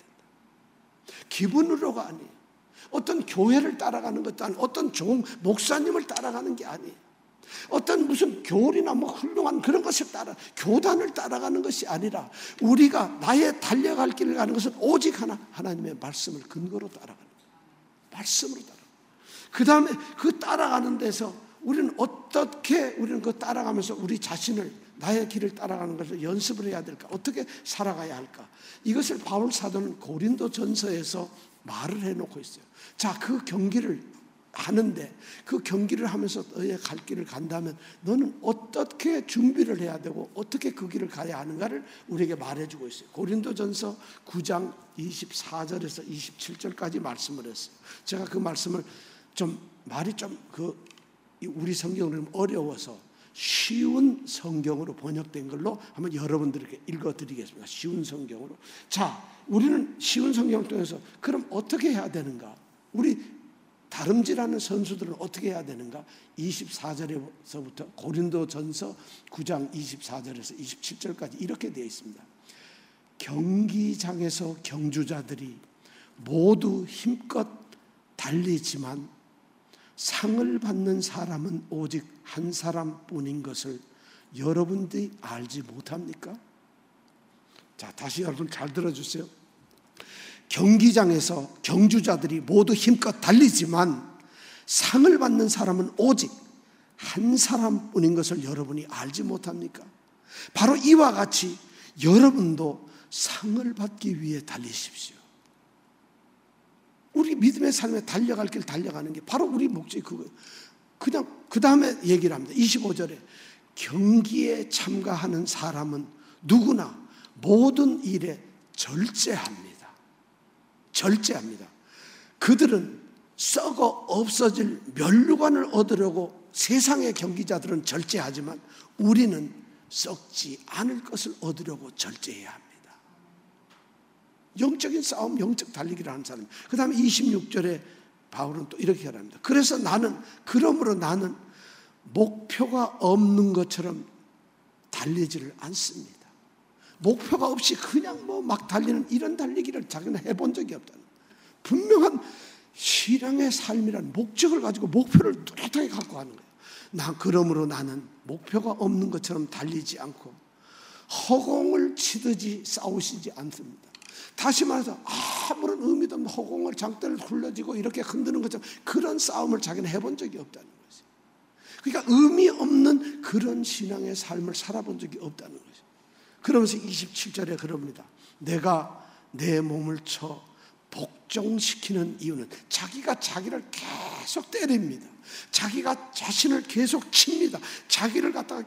기분으로가 아니에요. 어떤 교회를 따라가는 것도 아니에요. 어떤 목사님을 따라가는 게 아니에요. 어떤 무슨 교리나 훌륭한 그런 것을 교단을 따라가는 것이 아니라 우리가 나의 달려갈 길을 가는 것은 오직 하나님의 말씀을 근거로 따라가는 거예요. 말씀으로 따라가는 거예요. 그 다음에 그 따라가는 데서 우리는 어떻게 우리는 그 따라가면서 우리 자신을 나의 길을 따라가는 것을 연습을 해야 될까? 어떻게 살아가야 할까? 이것을 바울 사도는 고린도전서에서 말을 해놓고 있어요. 자, 그 경기를 하는데 그 경기를 하면서 너의 갈 길을 간다면 너는 어떻게 준비를 해야 되고 어떻게 그 길을 가야 하는가를 우리에게 말해주고 있어요. 고린도전서 9장 24절에서 27절까지 말씀을 했어요. 제가 그 말씀을 말이 우리 성경은 어려워서 쉬운 성경으로 번역된 걸로 한번 여러분들에게 읽어드리겠습니다. 쉬운 성경으로. 자, 우리는 쉬운 성경을 통해서 그럼 어떻게 해야 되는가? 우리 다름질하는 선수들은 어떻게 해야 되는가? 24절에서부터 고린도전서 9장 24절에서 27절까지 이렇게 되어 있습니다. 경기장에서 경주자들이 모두 힘껏 달리지만 상을 받는 사람은 오직 한 사람뿐인 것을 여러분들이 알지 못합니까? 자, 다시 여러분 잘 들어주세요. 경기장에서 경주자들이 모두 힘껏 달리지만 상을 받는 사람은 오직 한 사람뿐인 것을 여러분이 알지 못합니까? 바로 이와 같이 여러분도 상을 받기 위해 달리십시오. 우리 믿음의 삶에 달려갈 길 달려가는 게 바로 우리 목적이 그거예요. 그냥 그 다음에 얘기를 합니다. 25절에 경기에 참가하는 사람은 누구나 모든 일에 절제합니다. 절제합니다. 그들은 썩어 없어질 면류관을 얻으려고 세상의 경기자들은 절제하지만 우리는 썩지 않을 것을 얻으려고 절제해야 합니다. 영적인 싸움, 영적 달리기를 하는 사람. 그 다음에 26절에 바울은 또 이렇게 말합니다. 그래서 그러므로 나는 목표가 없는 것처럼 달리지를 않습니다. 목표가 없이 그냥 막 달리는 이런 달리기를 자기는 해본 적이 없다는, 분명한 신앙의 삶이라는 목적을 가지고 목표를 뚜렷하게 갖고 가는 거예요. 그러므로 나는 목표가 없는 것처럼 달리지 않고 허공을 치듯이 싸우시지 않습니다. 다시 말해서 아무런 의미도 없는 허공을 장대를 굴러지고 이렇게 흔드는 것처럼 그런 싸움을 자기는 해본 적이 없다는 거죠. 그러니까 의미 없는 그런 신앙의 삶을 살아본 적이 없다는 거죠. 그러면서 27절에 그럽니다. 내가 내 몸을 쳐 복종시키는 이유는, 자기가 자기를 계속 때립니다. 자기가 자신을 계속 칩니다. 자기를 갖다가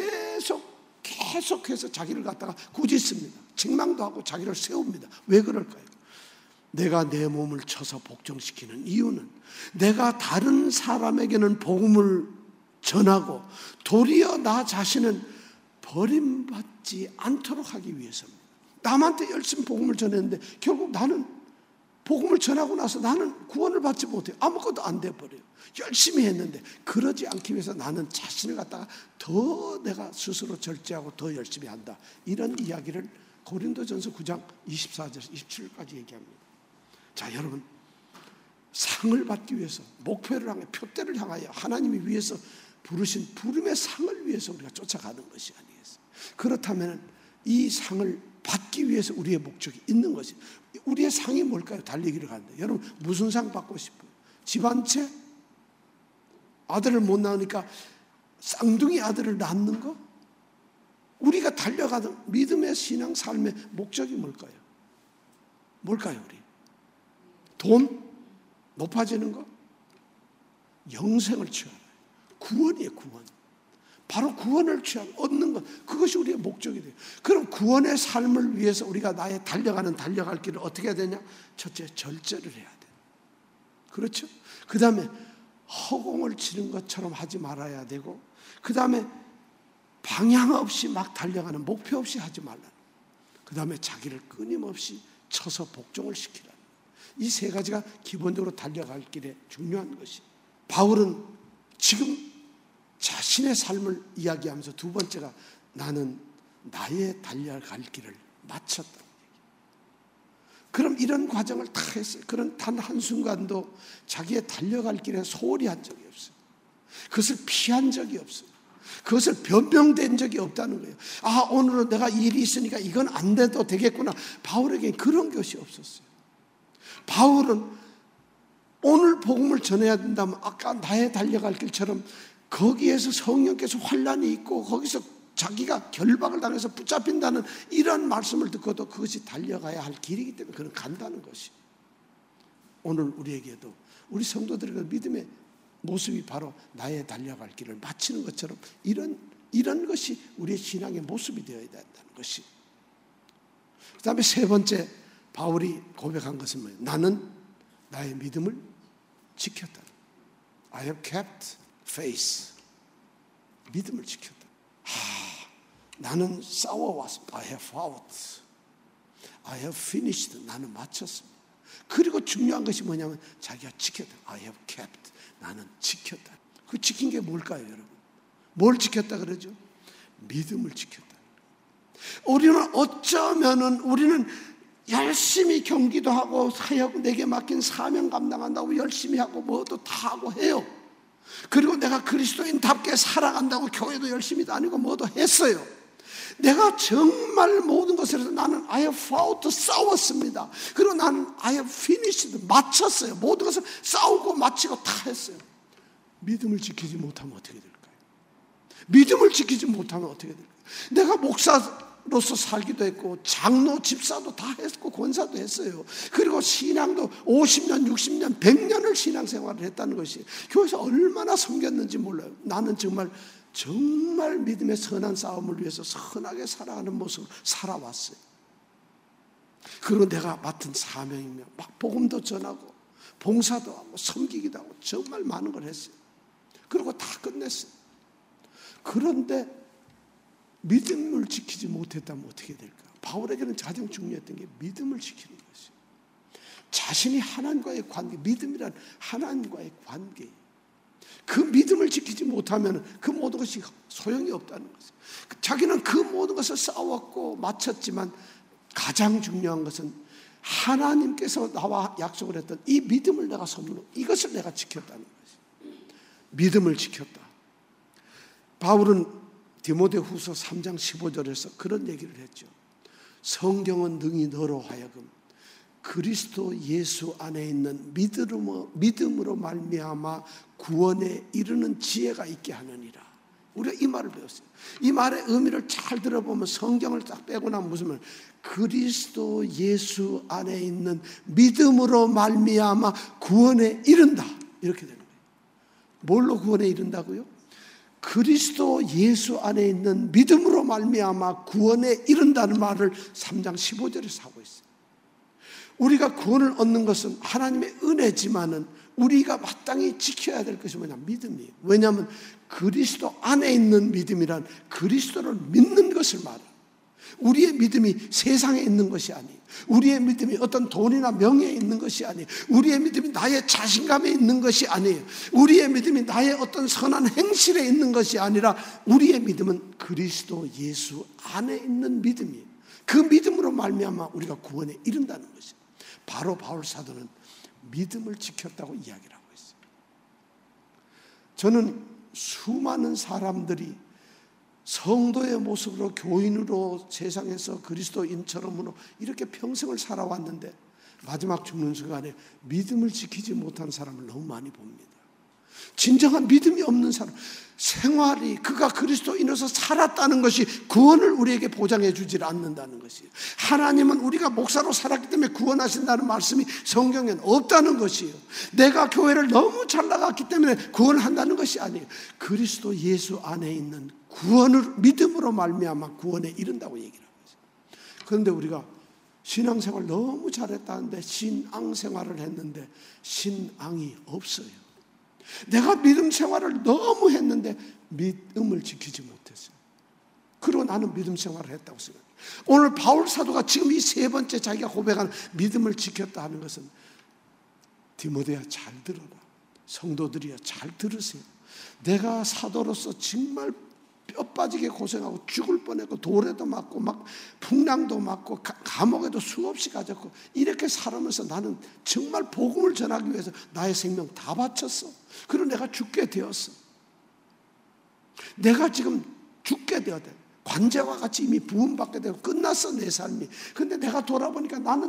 계속해서 자기를 갖다가 꾸짖습니다. 책망도 하고 자기를 세웁니다. 왜 그럴까요? 내가 내 몸을 쳐서 복종시키는 이유는 내가 다른 사람에게는 복음을 전하고 도리어 나 자신은 버림받지 않도록 하기 위해서입니다. 남한테 열심히 복음을 전했는데 결국 나는 복음을 전하고 나서 나는 구원을 받지 못해요. 아무것도 안 돼버려요. 열심히 했는데 그러지 않기 위해서 나는 자신을 갖다가 더 내가 스스로 절제하고 더 열심히 한다. 이런 이야기를 고린도전서 9장 24절에서 27절까지 얘기합니다. 자, 여러분, 상을 받기 위해서, 목표를 향해, 표대를 향하여 하나님이 위해서 부르신 부름의 상을 위해서 우리가 쫓아가는 것이 아니겠어요? 그렇다면 이 상을 받기 위해서 우리의 목적이 있는 것이, 우리의 상이 뭘까요? 달리기를 가는데 여러분, 무슨 상 받고 싶어요? 집 한 채? 아들을 못 낳으니까 쌍둥이 아들을 낳는 거? 우리가 달려가던 믿음의 신앙 삶의 목적이 뭘까요? 뭘까요, 우리? 돈? 높아지는 거? 영생을 취하라. 구원이에요, 구원. 바로 구원을 얻는 것, 그것이 우리의 목적이 돼요. 그럼 구원의 삶을 위해서 우리가 달려갈 길을 어떻게 해야 되냐? 첫째, 절제를 해야 돼요. 그렇죠? 그 다음에 허공을 치는 것처럼 하지 말아야 되고, 그 다음에 방향 없이 막 달려가는, 목표 없이 하지 말라는, 그 다음에 자기를 끊임없이 쳐서 복종을 시키라는, 이 세 가지가 기본적으로 달려갈 길에 중요한 것이에요. 바울은 지금 자신의 삶을 이야기하면서 두 번째가 나는 나의 달려갈 길을 마쳤다. 그럼 이런 과정을 다 했어요. 그런 단 한순간도 자기의 달려갈 길에 소홀히 한 적이 없어요. 그것을 피한 적이 없어요. 그것을 변명된 적이 없다는 거예요. 아, 오늘은 내가 일이 있으니까 이건 안 돼도 되겠구나. 바울에게 그런 것이 없었어요. 바울은 오늘 복음을 전해야 된다면 아까 나의 달려갈 길처럼 거기에서 성령께서 환난이 있고 거기서 자기가 결박을 당해서 붙잡힌다는 이런 말씀을 듣고도 그것이 달려가야 할 길이기 때문에 그는 간다는 것이, 오늘 우리에게도, 우리 성도들에게 믿음의 모습이 바로 나의 달려갈 길을 마치는 것처럼 이런 것이 우리의 신앙의 모습이 되어야 된다는 것이. 그 다음에 세 번째 바울이 고백한 것은 뭐예요? 나는 나의 믿음을 지켰다. I have kept faith. 믿음을 지켰다. 나는 싸워왔습니다. I have fought. I have finished. 나는 마쳤습니다. 그리고 중요한 것이 뭐냐면 자기가 지켰다. I have kept. 나는 지켰다. 그 지킨 게 뭘까요, 여러분? 뭘 지켰다 그러죠? 믿음을 지켰다. 우리는 열심히 경기도 하고 사역, 내게 맡긴 사명 감당한다고 열심히 하고 뭐도 다 하고 해요. 그리고 내가 그리스도인답게 살아간다고 교회도 열심히 다니고 뭐도 했어요. 내가 정말 모든 것을 해서 나는 I have fought, 싸웠습니다. 그리고 나는 I have finished, 마쳤어요. 모든 것을 싸우고 마치고 다 했어요. 믿음을 지키지 못하면 어떻게 될까요? 믿음을 지키지 못하면 어떻게 될까요? 내가 목사로서 살기도 했고 장로, 집사도 다 했고 권사도 했어요. 그리고 신앙도 50년, 60년, 100년을 신앙생활을 했다는 것이, 교회에서 얼마나 섬겼는지 몰라요. 나는 정말 믿음의 선한 싸움을 위해서 선하게 살아가는 모습을 살아왔어요. 그리고 내가 맡은 사명이며 막 복음도 전하고 봉사도 하고 섬기기도 하고 정말 많은 걸 했어요. 그리고 다 끝냈어요. 그런데 믿음을 지키지 못했다면 어떻게 될까? 바울에게는 가장 중요했던 게 믿음을 지키는 것이에요. 자신이 하나님과의 관계, 믿음이란 하나님과의 관계. 그 믿음을 지키지 못하면 그 모든 것이 소용이 없다는 것이에요. 자기는 그 모든 것을 싸웠고 마쳤지만 가장 중요한 것은 하나님께서 나와 약속을 했던 이 믿음을 내가 선물로 이것을 내가 지켰다는 것이에요. 믿음을 지켰다. 바울은 디모데후서 3장 15절에서 그런 얘기를 했죠. 성경은 능히 너로 하여금 그리스도 예수 안에 있는 믿음으로 말미암아 구원에 이르는 지혜가 있게 하느니라. 우리가 이 말을 배웠어요. 이 말의 의미를 잘 들어보면 성경을 딱 빼고 나면 무슨 말? 그리스도 예수 안에 있는 믿음으로 말미암아 구원에 이른다. 이렇게 되는 거예요. 뭘로 구원에 이른다고요? 그리스도 예수 안에 있는 믿음으로 말미암아 구원에 이른다는 말을 3장 15절에서 하고 있어요. 우리가 구원을 얻는 것은 하나님의 은혜지만은 우리가 마땅히 지켜야 될 것이 뭐냐? 믿음이에요. 왜냐하면 그리스도 안에 있는 믿음이란 그리스도를 믿는 것을 말해요. 우리의 믿음이 세상에 있는 것이 아니에요. 우리의 믿음이 어떤 돈이나 명예에 있는 것이 아니에요. 우리의 믿음이 나의 자신감에 있는 것이 아니에요. 우리의 믿음이 나의 어떤 선한 행실에 있는 것이 아니라 우리의 믿음은 그리스도 예수 안에 있는 믿음이에요. 그 믿음으로 말미암아 우리가 구원에 이른다는 것이에요. 바로 바울 사도는 믿음을 지켰다고 이야기를 하고 있어요. 저는 수많은 사람들이 성도의 모습으로 교인으로 세상에서 그리스도인처럼으로 이렇게 평생을 살아왔는데 마지막 죽는 순간에 믿음을 지키지 못한 사람을 너무 많이 봅니다. 진정한 믿음이 없는 사람, 생활이 그가 그리스도인으로서 살았다는 것이 구원을 우리에게 보장해 주지 않는다는 것이에요. 하나님은 우리가 목사로 살았기 때문에 구원하신다는 말씀이 성경에는 없다는 것이에요. 내가 교회를 너무 잘 나갔기 때문에 구원을 한다는 것이 아니에요. 그리스도 예수 안에 있는 구원을 믿음으로 말미암아 구원에 이른다고 얘기를 하고 있어요. 그런데 우리가 신앙생활 너무 잘했다는데 신앙생활을 했는데 신앙이 없어요. 내가 믿음 생활을 너무 했는데 믿음을 지키지 못했어요. 그리고 나는 믿음 생활을 했다고 생각해요. 오늘 바울 사도가 지금 이 세 번째 자기가 고백하는 믿음을 지켰다 하는 것은 디모데야 잘 들어라. 성도들이야 잘 들으세요. 내가 사도로서 정말 뼈 빠지게 고생하고 죽을 뻔했고 돌에도 맞고 막 풍랑도 맞고 감옥에도 수없이 가졌고 이렇게 살아면서 나는 정말 복음을 전하기 위해서 나의 생명 다 바쳤어. 그리고 내가 죽게 되었어. 내가 지금 죽게 되었다. 관제와 같이 이미 부음받게 되고 끝났어 내 삶이. 근데 내가 돌아보니까 나는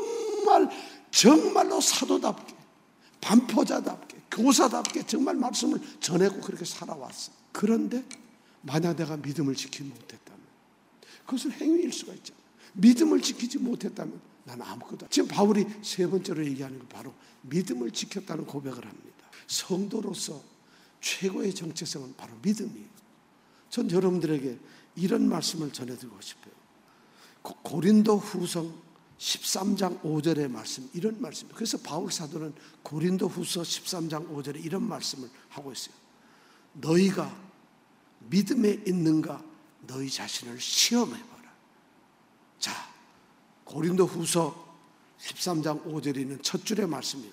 정말로 사도답게 반포자답게 교사답게 정말 말씀을 전하고 그렇게 살아왔어. 그런데 만약 내가 믿음을 지키지 못했다면 그것은 행위일 수가 있잖아요. 믿음을 지키지 못했다면 나는 아무것도. 지금 바울이 세 번째로 얘기하는 건 바로 믿음을 지켰다는 고백을 합니다. 성도로서 최고의 정체성은 바로 믿음이에요. 전 여러분들에게 이런 말씀을 전해드리고 싶어요. 고린도 후서 13장 5절의 말씀, 이런 말씀이에요. 그래서 바울 사도는 고린도 후서 13장 5절에 이런 말씀을 하고 있어요. 너희가 믿음에 있는가 너희 자신을 시험해봐라. 자, 고린도 후서 13장 5절에 있는 첫 줄의 말씀이에요.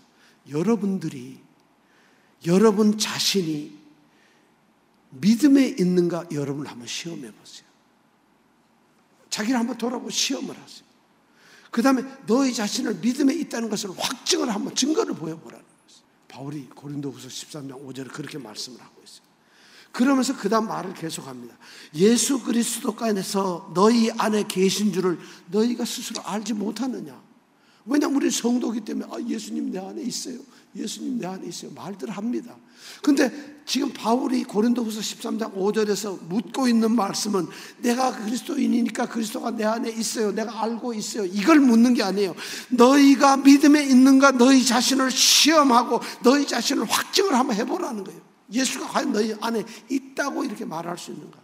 여러분 자신이 믿음에 있는가 여러분 한번 시험해보세요. 자기를 한번 돌아보고 시험을 하세요. 그 다음에 너희 자신을 믿음에 있다는 것을 확증을 한번 증거를 보여보라는 것이에요. 바울이 고린도 후서 13장 5절에 그렇게 말씀을 하고 있어요. 그러면서 그 다음 말을 계속합니다. 예수 그리스도께서 너희 안에 계신 줄을 너희가 스스로 알지 못하느냐. 왜냐하면 우리 성도이기 때문에 예수님 내 안에 있어요. 예수님 내 안에 있어요. 말들 합니다. 근데 지금 바울이 고린도후서 13장 5절에서 묻고 있는 말씀은 내가 그리스도인이니까 그리스도가 내 안에 있어요. 내가 알고 있어요. 이걸 묻는 게 아니에요. 너희가 믿음에 있는가 너희 자신을 시험하고 너희 자신을 확증을 한번 해보라는 거예요. 예수가 과연 너희 안에 있다고 이렇게 말할 수 있는가?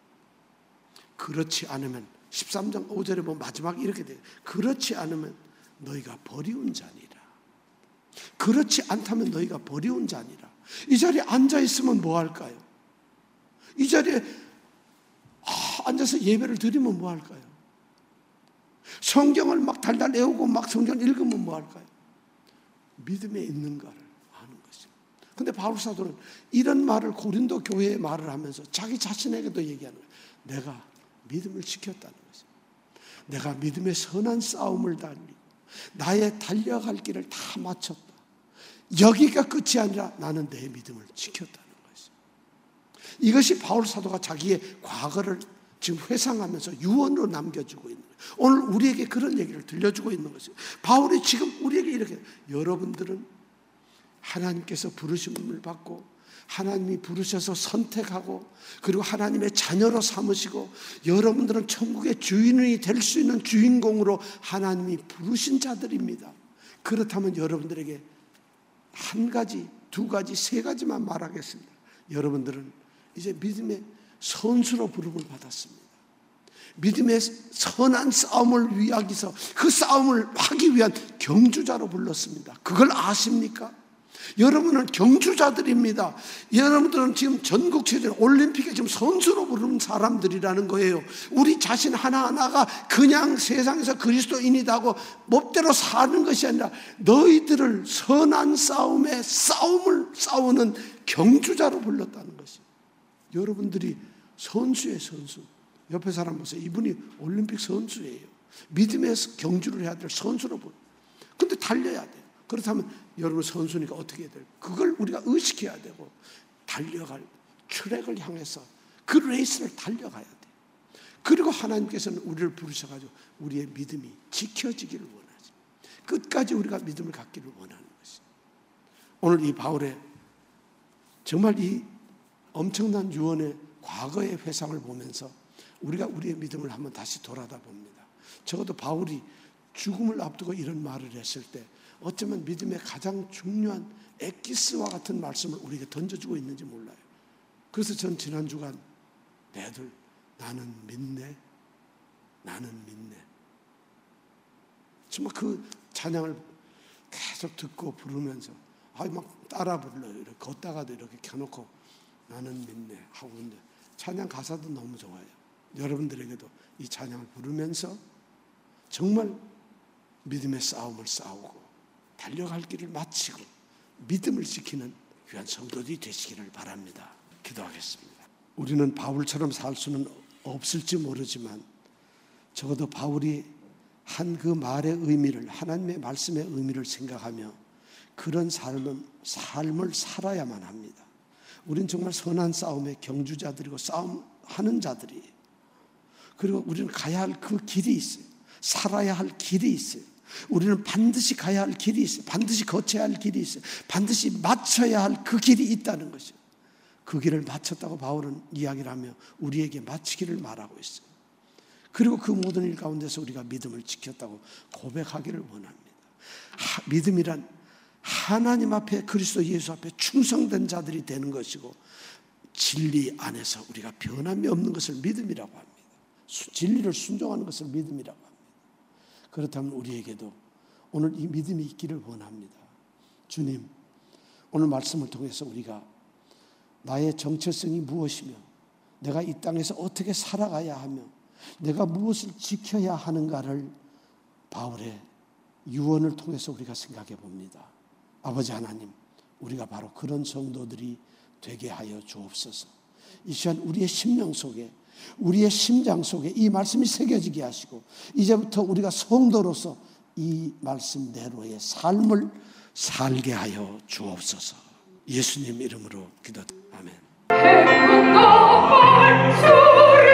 그렇지 않으면 13장 5절에 보면 마지막에 이렇게 돼요. 그렇지 않으면 너희가 버리운 자니라. 그렇지 않다면 너희가 버리운 자니라. 이 자리에 앉아 있으면 뭐 할까요? 이 자리에 앉아서 예배를 드리면 뭐 할까요? 성경을 막 달달 외우고 막 성경을 읽으면 뭐 할까요? 믿음에 있는가를 아는 것입니다. 그런데 바울 사도는 이런 말을 고린도 교회에 말을 하면서 자기 자신에게도 얘기하는 거예요. 내가 믿음을 지켰다는 것입니다. 내가 믿음의 선한 싸움을 달리고 나의 달려갈 길을 다 마쳤다. 여기가 끝이 아니라 나는 내 믿음을 지켰다는 것입니다. 이것이 바울 사도가 자기의 과거를 지금 회상하면서 유언으로 남겨주고 있는 거예요. 오늘 우리에게 그런 얘기를 들려주고 있는 것입니다. 바울이 지금 우리에게 이렇게, 여러분들은 하나님께서 부르심을 받고 하나님이 부르셔서 선택하고 그리고 하나님의 자녀로 삼으시고 여러분들은 천국의 주인이 될 수 있는 주인공으로 하나님이 부르신 자들입니다. 그렇다면 여러분들에게 한 가지, 두 가지, 세 가지만 말하겠습니다. 여러분들은 이제 믿음의 선수로 부름을 받았습니다. 믿음의 선한 싸움을 위하기서 그 싸움을 하기 위한 경주자로 불렀습니다. 그걸 아십니까? 여러분은 경주자들입니다. 여러분들은 지금 전국체전 올림픽에 지금 선수로 부르는 사람들이라는 거예요. 우리 자신 하나하나가 그냥 세상에서 그리스도인이라고 멋대로 사는 것이 아니라 너희들을 선한 싸움에 싸움을 싸우는 경주자로 불렀다는 것이. 여러분들이 선수의 선수. 옆에 사람 보세요. 이분이 올림픽 선수예요. 믿음의 경주를 해야 될 선수로 불러. 근데 달려야 돼요. 그렇다면 여러분 선수니까 어떻게 해야 돼요? 그걸 우리가 의식해야 되고 달려갈 트랙을 향해서 그 레이스를 달려가야 돼요. 그리고 하나님께서는 우리를 부르셔가지고 우리의 믿음이 지켜지기를 원하죠. 끝까지 우리가 믿음을 갖기를 원하는 것이죠. 오늘 이 바울의 정말 이 엄청난 유언의 과거의 회상을 보면서 우리가 우리의 믿음을 한번 다시 돌아다 봅니다. 적어도 바울이 죽음을 앞두고 이런 말을 했을 때 어쩌면 믿음의 가장 중요한 엑기스와 같은 말씀을 우리에게 던져주고 있는지 몰라요. 그래서 전 지난 주간 내들 나는 믿네, 나는 믿네. 정말 그 찬양을 계속 듣고 부르면서 막 따라 불러요. 이렇게 걷다가도 이렇게 켜놓고 나는 믿네 하고 있는데 찬양 가사도 너무 좋아요. 여러분들에게도 이 찬양을 부르면서 정말 믿음의 싸움을 싸우고 달려갈 길을 마치고 믿음을 지키는 귀한 성도들이 되시기를 바랍니다. 기도하겠습니다. 우리는 바울처럼 살 수는 없을지 모르지만 적어도 바울이 한 그 말의 의미를, 하나님의 말씀의 의미를 생각하며 그런 삶을 살아야만 합니다. 우리는 정말 선한 싸움의 경주자들이고 싸움하는 자들이에요. 그리고 우리는 가야 할 그 길이 있어요. 살아야 할 길이 있어요. 우리는 반드시 가야 할 길이 있어요. 반드시 거쳐야 할 길이 있어요. 반드시 마쳐야 할 그 길이 있다는 것이죠. 그 길을 마쳤다고 바울은 이야기를 하며 우리에게 마치기를 말하고 있어요. 그리고 그 모든 일 가운데서 우리가 믿음을 지켰다고 고백하기를 원합니다. 믿음이란 하나님 앞에, 그리스도 예수 앞에 충성된 자들이 되는 것이고 진리 안에서 우리가 변함이 없는 것을 믿음이라고 합니다. 진리를 순종하는 것을 믿음이라고 합니다. 그렇다면 우리에게도 오늘 이 믿음이 있기를 원합니다. 주님, 오늘 말씀을 통해서 우리가 나의 정체성이 무엇이며 내가 이 땅에서 어떻게 살아가야 하며 내가 무엇을 지켜야 하는가를 바울의 유언을 통해서 우리가 생각해 봅니다. 아버지 하나님, 우리가 바로 그런 성도들이 되게 하여 주옵소서. 이 시간 우리의 심령 속에, 우리의 심장 속에 이 말씀이 새겨지게 하시고 이제부터 우리가 성도로서 이 말씀대로의 삶을 살게 하여 주옵소서. 예수님 이름으로 기도드립니다. 아멘.